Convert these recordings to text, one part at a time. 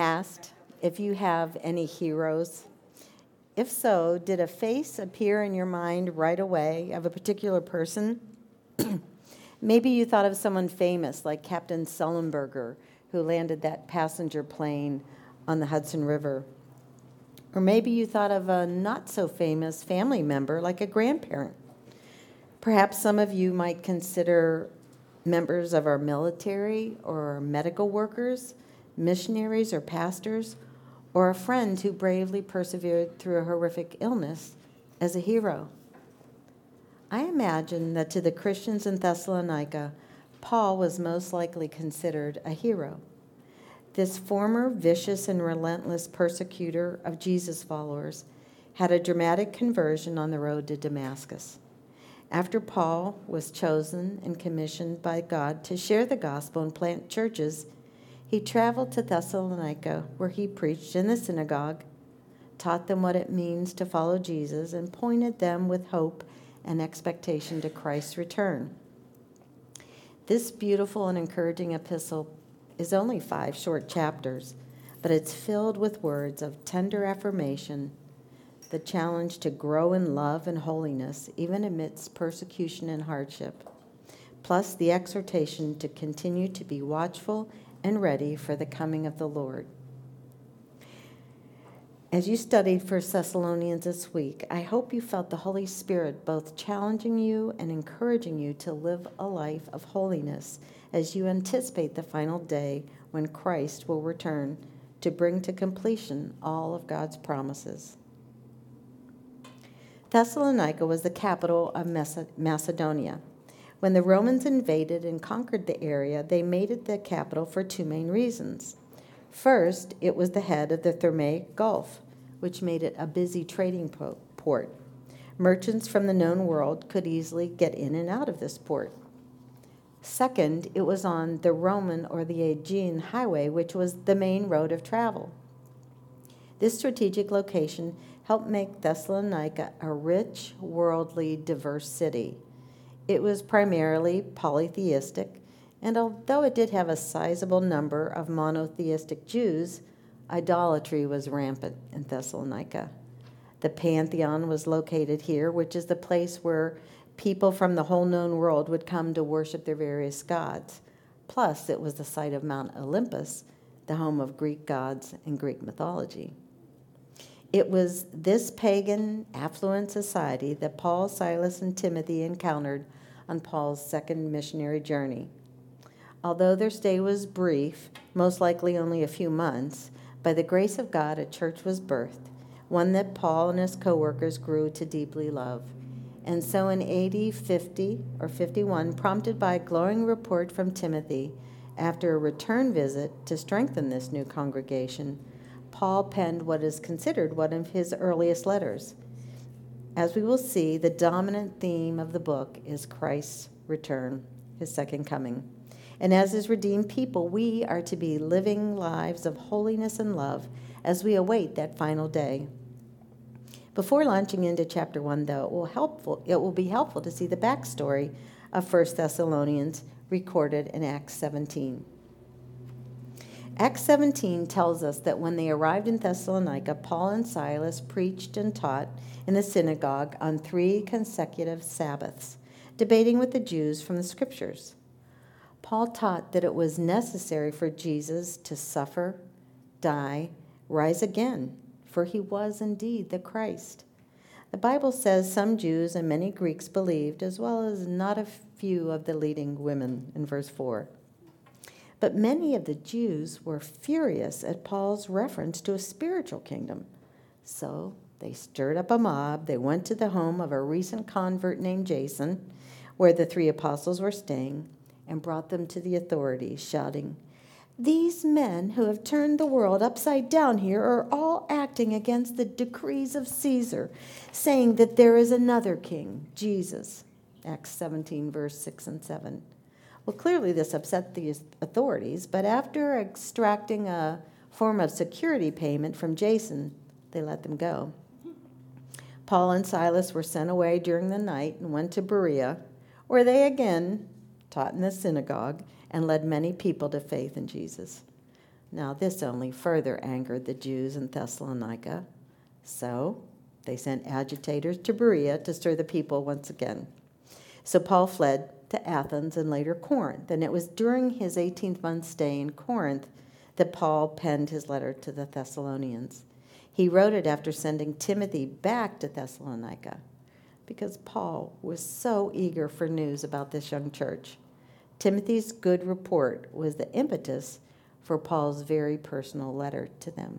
asked if you have any heroes. If so, did a face appear in your mind right away of a particular person? Maybe you thought of someone famous like Captain Sullenberger, who landed that passenger plane on the Hudson River. Or maybe you thought of a not-so-famous family member like a grandparent. Perhaps some of you might consider members of our military or medical workers, missionaries or pastors, or a friend who bravely persevered through a horrific illness as a hero. I imagine that to the Christians in Thessalonica, Paul was most likely considered a hero. This former vicious and relentless persecutor of Jesus' followers had a dramatic conversion on the road to Damascus. After Paul was chosen and commissioned by God to share the gospel and plant churches, he traveled to Thessalonica, where he preached in the synagogue, taught them what it means to follow Jesus, and pointed them with hope and expectation to Christ's return. This beautiful and encouraging epistle is only 5 short chapters, but it's filled with words of tender affirmation, the challenge to grow in love and holiness, even amidst persecution and hardship, plus the exhortation to continue to be watchful and ready for the coming of the Lord. As you studied 1 Thessalonians this week, I hope you felt the Holy Spirit both challenging you and encouraging you to live a life of holiness as you anticipate the final day when Christ will return to bring to completion all of God's promises. Thessalonica was the capital of Macedonia. When the Romans invaded and conquered the area, they made it the capital for 2 main reasons. First, it was the head of the Thermaic Gulf, which made it a busy trading port. Merchants from the known world could easily get in and out of this port. Second, it was on the Roman or the Aegean highway, which was the main road of travel. This strategic location helped make Thessalonica a rich, worldly, diverse city. It was primarily polytheistic, and although it did have a sizable number of monotheistic Jews, idolatry was rampant in Thessalonica. The Pantheon was located here, which is the place where people from the whole known world would come to worship their various gods. Plus, it was the site of Mount Olympus, the home of Greek gods and Greek mythology. It was this pagan, affluent society that Paul, Silas, and Timothy encountered on Paul's second missionary journey. Although their stay was brief, most likely only a few months, by the grace of God, a church was birthed, one that Paul and his co-workers grew to deeply love. And so in AD 50 or 51, prompted by a glowing report from Timothy, after a return visit to strengthen this new congregation, Paul penned what is considered one of his earliest letters. As we will see, the dominant theme of the book is Christ's return, his second coming. And as his redeemed people, we are to be living lives of holiness and love as we await that final day. Before launching into chapter 1, though, it will be helpful to see the backstory of 1 Thessalonians recorded in Acts 17. Acts 17 tells us that when they arrived in Thessalonica, Paul and Silas preached and taught in the synagogue on 3 consecutive Sabbaths, debating with the Jews from the Scriptures. Paul taught that it was necessary for Jesus to suffer, die, rise again, for he was indeed the Christ. The Bible says some Jews and many Greeks believed, as well as not a few of the leading women in verse 4. But many of the Jews were furious at Paul's reference to a spiritual kingdom. So they stirred up a mob. They went to the home of a recent convert named Jason, where the 3 apostles were staying, and brought them to the authorities, shouting, "These men who have turned the world upside down here are all acting against the decrees of Caesar, saying that there is another king, Jesus." Acts 17, verse 6 and 7. Well, clearly this upset the authorities, but after extracting a form of security payment from Jason, they let them go. Paul and Silas were sent away during the night and went to Berea, where they again taught in the synagogue and led many people to faith in Jesus. Now, this only further angered the Jews in Thessalonica, so they sent agitators to Berea to stir the people once again. So Paul fled to Athens and later Corinth, and it was during his 18th month stay in Corinth that Paul penned his letter to the Thessalonians. He wrote it after sending Timothy back to Thessalonica because Paul was so eager for news about this young church. Timothy's good report was the impetus for Paul's very personal letter to them.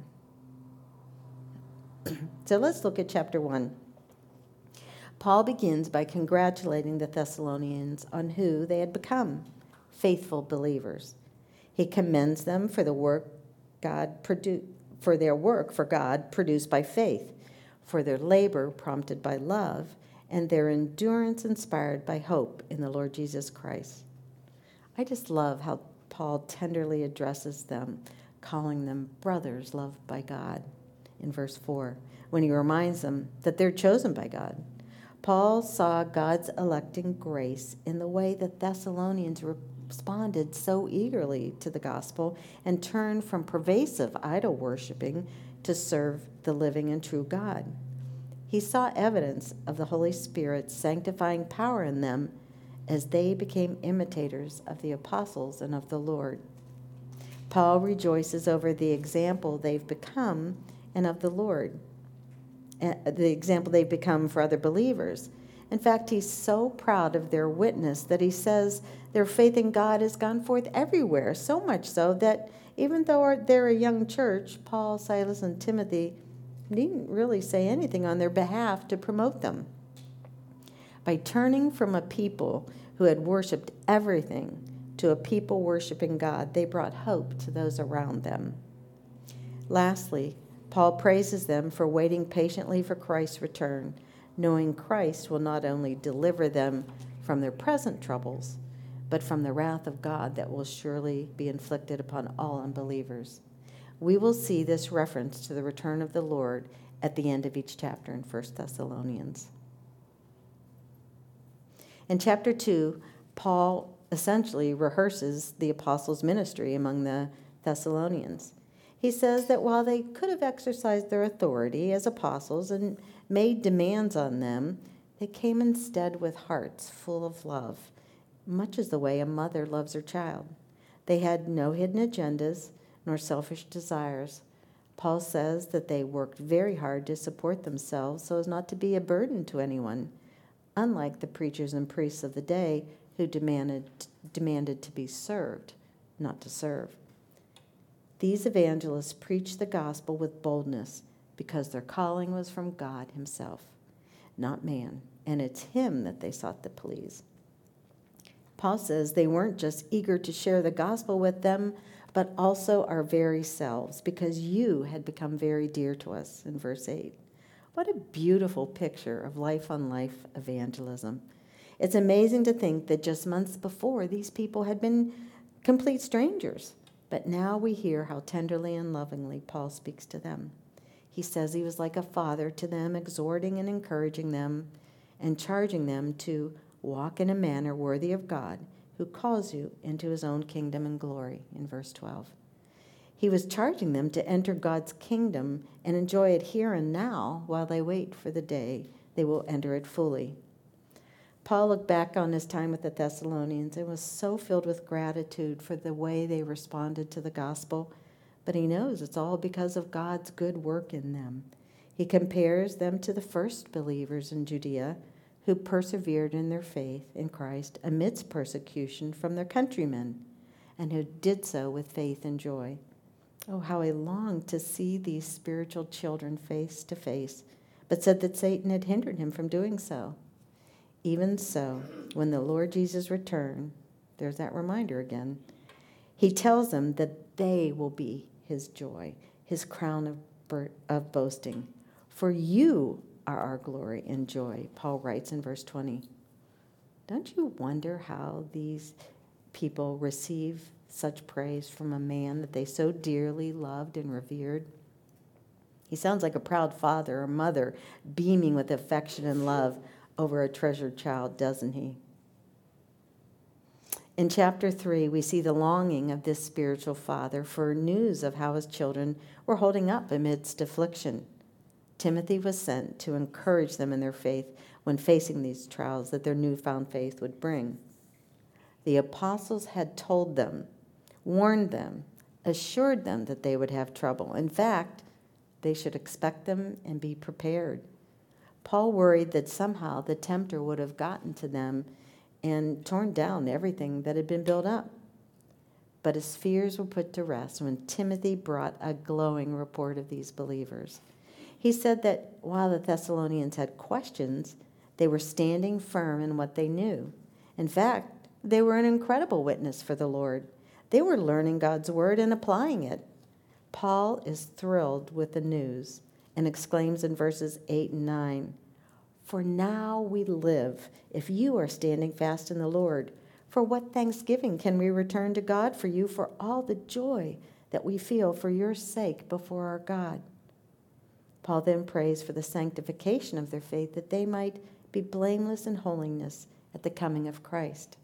So let's look at chapter 1. Paul begins by congratulating the Thessalonians on who they had become, faithful believers. He commends them for the work for their work for God produced by faith, for their labor prompted by love, and their endurance inspired by hope in the Lord Jesus Christ. I just love how Paul tenderly addresses them, calling them brothers loved by God in verse 4, when he reminds them that they're chosen by God. Paul saw God's electing grace in the way the Thessalonians responded so eagerly to the gospel and turned from pervasive idol worshiping to serve the living and true God. He saw evidence of the Holy Spirit's sanctifying power in them as they became imitators of the apostles and of the Lord. Paul rejoices over the example they've become and of the Lord, the example they've become for other believers. In fact, he's so proud of their witness that he says their faith in God has gone forth everywhere, so much so that even though they're a young church, Paul, Silas, and Timothy needn't really say anything on their behalf to promote them. By turning from a people who had worshiped everything to a people worshiping God, they brought hope to those around them. Lastly, Paul praises them for waiting patiently for Christ's return, knowing Christ will not only deliver them from their present troubles, but from the wrath of God that will surely be inflicted upon all unbelievers. We will see this reference to the return of the Lord at the end of each chapter in 1 Thessalonians. In chapter 2, Paul essentially rehearses the apostles' ministry among the Thessalonians. He says that while they could have exercised their authority as apostles and made demands on them, they came instead with hearts full of love, much as the way a mother loves her child. They had no hidden agendas nor selfish desires. Paul says that they worked very hard to support themselves so as not to be a burden to anyone, unlike the preachers and priests of the day who demanded to be served, not to serve. These evangelists preached the gospel with boldness because their calling was from God himself, not man, and it's him that they sought to please. Paul says they weren't just eager to share the gospel with them, but also our very selves, because you had become very dear to us, in verse 8. What a beautiful picture of life-on-life evangelism. It's amazing to think that just months before, these people had been complete strangers. But now we hear how tenderly and lovingly Paul speaks to them. He says he was like a father to them, exhorting and encouraging them and charging them to walk in a manner worthy of God, who calls you into his own kingdom and glory, in verse 12. He was charging them to enter God's kingdom and enjoy it here and now while they wait for the day they will enter it fully. Paul looked back on his time with the Thessalonians and was so filled with gratitude for the way they responded to the gospel, but he knows it's all because of God's good work in them. He compares them to the first believers in Judea who persevered in their faith in Christ amidst persecution from their countrymen and who did so with faith and joy. Oh, how he longed to see these spiritual children face to face, but said that Satan had hindered him from doing so. Even so, when the Lord Jesus returned, there's that reminder again, he tells them that they will be his joy, his crown of boasting. For you are our glory and joy, Paul writes in verse 20. Don't you wonder how these people receive such praise from a man that they so dearly loved and revered? He sounds like a proud father or mother beaming with affection and love over a treasured child, doesn't he? In chapter 3, we see the longing of this spiritual father for news of how his children were holding up amidst affliction. Timothy was sent to encourage them in their faith when facing these trials that their newfound faith would bring. The apostles had told them, warned them, assured them that they would have trouble. In fact, they should expect them and be prepared. Paul worried that somehow the tempter would have gotten to them and torn down everything that had been built up. But his fears were put to rest when Timothy brought a glowing report of these believers. He said that while the Thessalonians had questions, they were standing firm in what they knew. In fact, they were an incredible witness for the Lord. They were learning God's word and applying it. Paul is thrilled with the news and exclaims in verses 8 and 9, "For now we live, if you are standing fast in the Lord. For what thanksgiving can we return to God for you for all the joy that we feel for your sake before our God?" Paul then prays for the sanctification of their faith, that they might be blameless in holiness at the coming of Christ.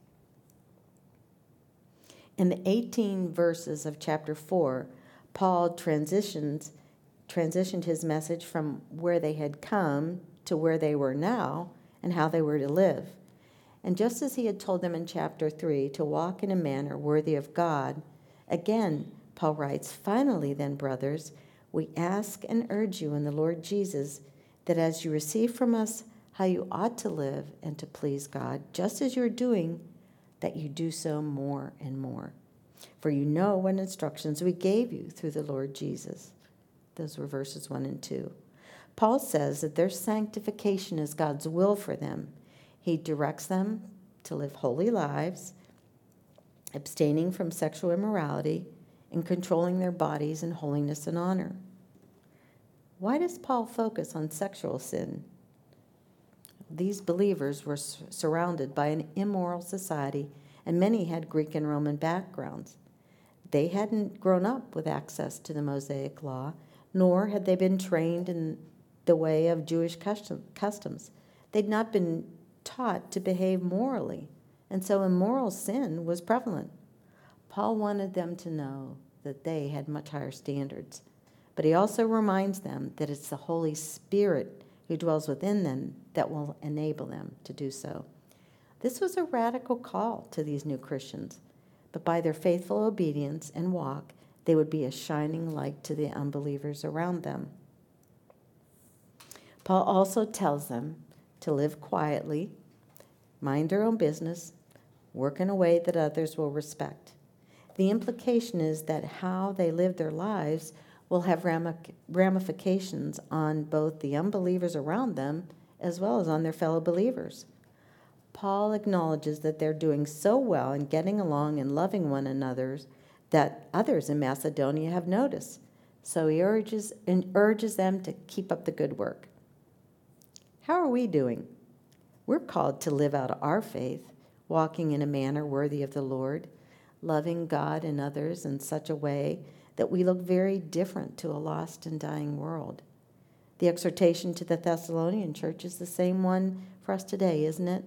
In the 18 verses of chapter 4, Paul transitioned his message from where they had come to where they were now and how they were to live. And just as he had told them in chapter 3 to walk in a manner worthy of God, again, Paul writes, "Finally then, brothers, we ask and urge you in the Lord Jesus that as you receive from us how you ought to live and to please God, just as you are doing, that you do so more and more. For you know what instructions we gave you through the Lord Jesus." Those were verses 1 and 2. Paul says that their sanctification is God's will for them. He directs them to live holy lives, abstaining from sexual immorality, and controlling their bodies in holiness and honor. Why does Paul focus on sexual sin? These believers were surrounded by an immoral society, and many had Greek and Roman backgrounds. They hadn't grown up with access to the Mosaic law, nor had they been trained in the way of Jewish customs. They'd not been taught to behave morally, and so immoral sin was prevalent. Paul wanted them to know that they had much higher standards, but he also reminds them that it's the Holy Spirit who dwells within them that will enable them to do so. This was a radical call to these new Christians, but by their faithful obedience and walk, they would be a shining light to the unbelievers around them. Paul also tells them to live quietly, mind their own business, work in a way that others will respect. The implication is that how they live their lives will have ramifications on both the unbelievers around them as well as on their fellow believers. Paul acknowledges that they're doing so well in getting along and loving one another that others in Macedonia have noticed. So he urges them to keep up the good work. How are we doing? We're called to live out our faith, walking in a manner worthy of the Lord, loving God and others in such a way that we look very different to a lost and dying world. The exhortation to the Thessalonian church is the same one for us today, isn't it?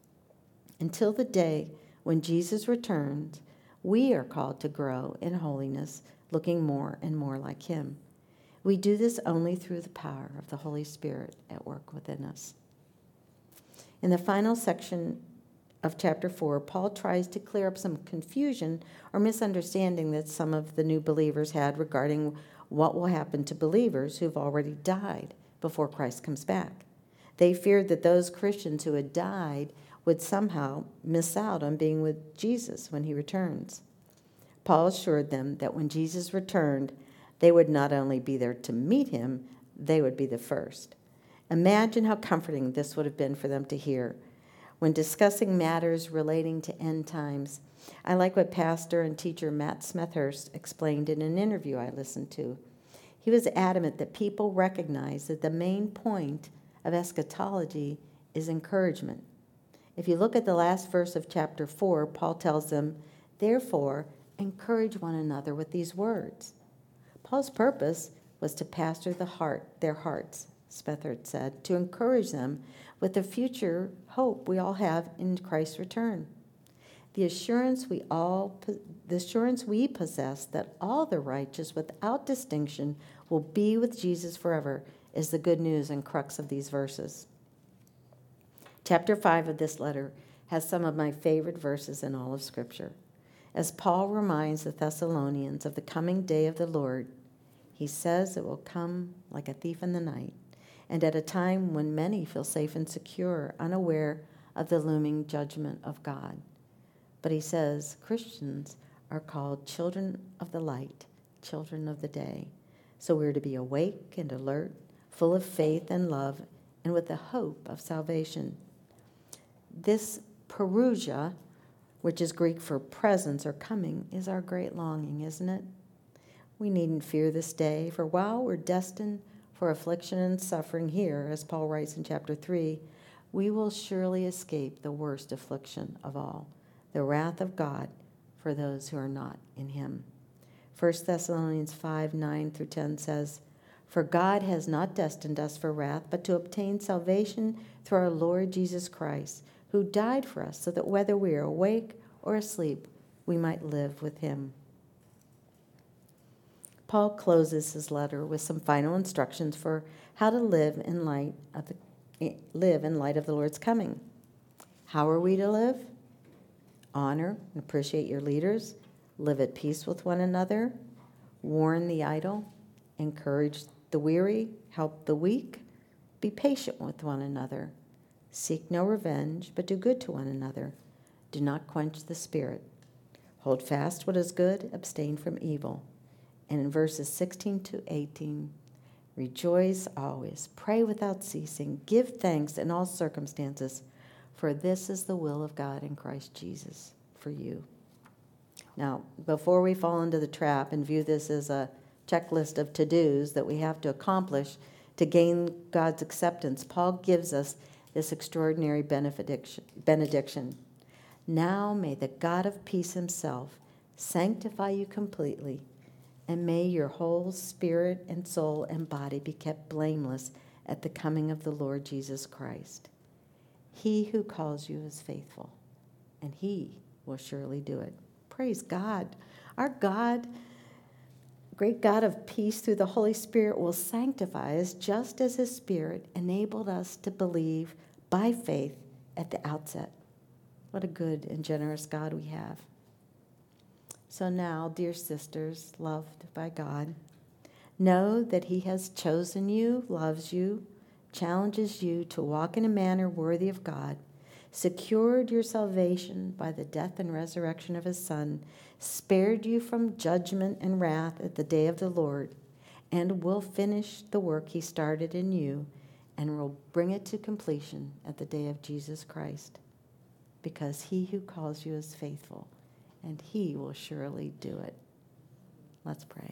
Until the day when Jesus returns, we are called to grow in holiness, looking more and more like him. We do this only through the power of the Holy Spirit at work within us. In the final section of chapter 4, Paul tries to clear up some confusion or misunderstanding that some of the new believers had regarding what will happen to believers who've already died before Christ comes back. They feared that those Christians who had died would somehow miss out on being with Jesus when he returns. Paul assured them that when Jesus returned, they would not only be there to meet him, they would be the first. Imagine how comforting this would have been for them to hear. When discussing matters relating to end times, I like what pastor and teacher Matt Smethurst explained in an interview I listened to. He was adamant that people recognize that the main point of eschatology is encouragement. If you look at the last verse of chapter 4, Paul tells them, "Therefore, encourage one another with these words." Paul's purpose was to pastor their hearts, Smethurst said, to encourage them with the future hope we all have in Christ's return. The assurance we possess that all the righteous without distinction will be with Jesus forever is the good news and crux of these verses. Chapter 5 of this letter has some of my favorite verses in all of Scripture. As Paul reminds the Thessalonians of the coming day of the Lord, he says it will come like a thief in the night, and at a time when many feel safe and secure, unaware of the looming judgment of God. But he says Christians are called children of the light, children of the day. So we're to be awake and alert, full of faith and love, and with the hope of salvation. This parousia, which is Greek for presence or coming, is our great longing, isn't it? We needn't fear this day, for while we're destined for affliction and suffering here, as Paul writes in chapter 3, we will surely escape the worst affliction of all, the wrath of God for those who are not in him. 1 Thessalonians 5, 9 through 10 says, "For God has not destined us for wrath, but to obtain salvation through our Lord Jesus Christ, who died for us, so that whether we are awake or asleep, we might live with him." Paul closes his letter with some final instructions for how to live in light of the Lord's coming. How are we to live? Honor and appreciate your leaders, live at peace with one another, warn the idle, encourage the weary, help the weak, be patient with one another, seek no revenge, but do good to one another, do not quench the spirit, hold fast what is good, abstain from evil. And in verses 16 to 18, rejoice always, pray without ceasing, give thanks in all circumstances, for this is the will of God in Christ Jesus for you. Now, before we fall into the trap and view this as a checklist of to-dos that we have to accomplish to gain God's acceptance, Paul gives us this extraordinary benediction. Now may the God of peace himself sanctify you completely, and may your whole spirit and soul and body be kept blameless at the coming of the Lord Jesus Christ. He who calls you is faithful, and he will surely do it. Praise God. Our God, great God of peace through the Holy Spirit, will sanctify us just as his Spirit enabled us to believe by faith at the outset. What a good and generous God we have. So now, dear sisters, loved by God, know that he has chosen you, loves you, challenges you to walk in a manner worthy of God, secured your salvation by the death and resurrection of his Son, spared you from judgment and wrath at the day of the Lord, and will finish the work he started in you and will bring it to completion at the day of Jesus Christ, because he who calls you is faithful, and he will surely do it. Let's pray.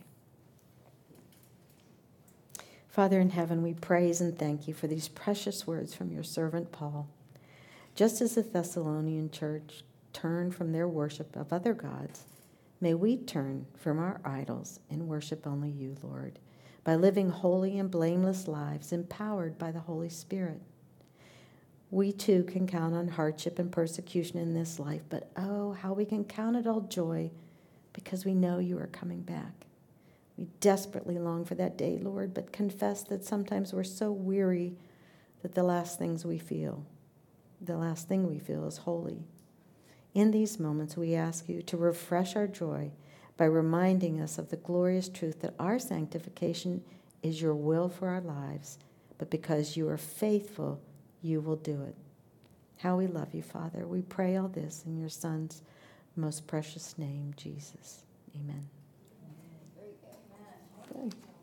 Father in heaven, we praise and thank you for these precious words from your servant Paul. Just as the Thessalonian church turned from their worship of other gods, may we turn from our idols and worship only you, Lord, by living holy and blameless lives empowered by the Holy Spirit. We too can count on hardship and persecution in this life, but oh, how we can count it all joy because we know you are coming back. We desperately long for that day, Lord, but confess that sometimes we're so weary that the last thing we feel is holy. In these moments, we ask you to refresh our joy by reminding us of the glorious truth that our sanctification is your will for our lives, but because you are faithful, you will do it. How we love you, Father. We pray all this in your Son's most precious name, Jesus. Amen. Good.